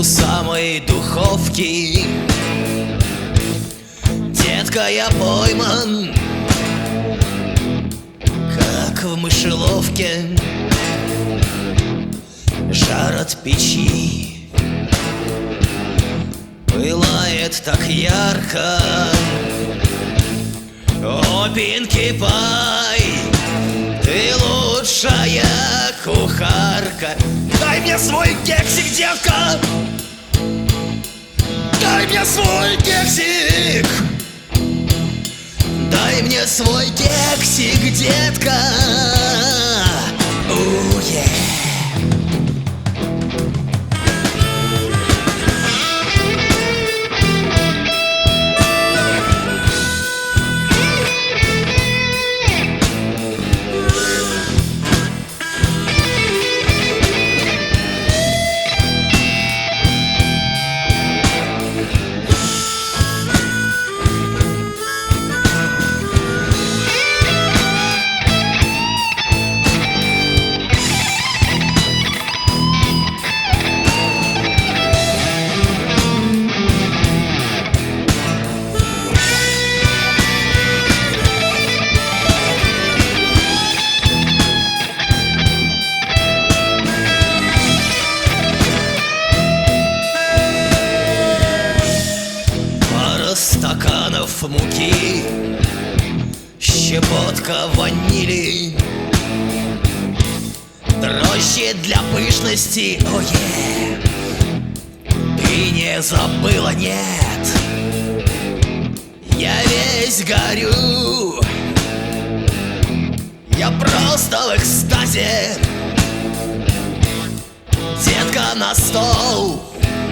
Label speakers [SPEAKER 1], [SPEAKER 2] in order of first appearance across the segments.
[SPEAKER 1] у самой духовки. Детка, я пойман, как в мышеловке. Жар от печи пылает так ярко. О, Пинки Пай, ты лучшая кухарка. Дай мне свой кексик, детка, дай мне свой кексик, дай мне свой кексик, детка. Уе. Стаканов муки, щепотка ванили, дрожжи для пышности. Ое, ты не забыла, нет? Я весь горю, я просто в экстазе. Детка, на стол,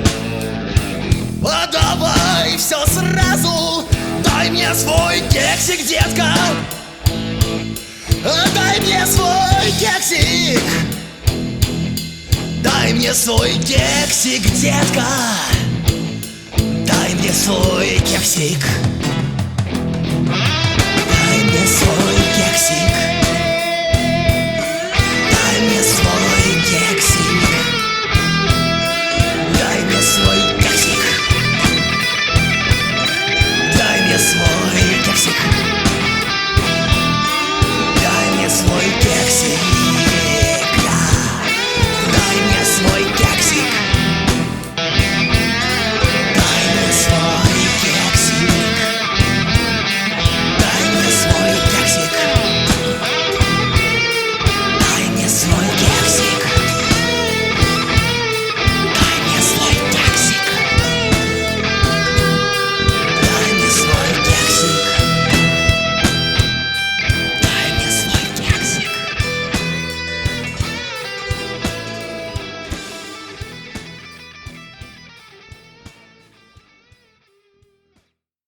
[SPEAKER 1] давай все сразу. Дай мне свой кексик, детка, дай мне свой кексик, дай мне свой кексик, детка, дай мне свой кексик, дай мне свой кексик.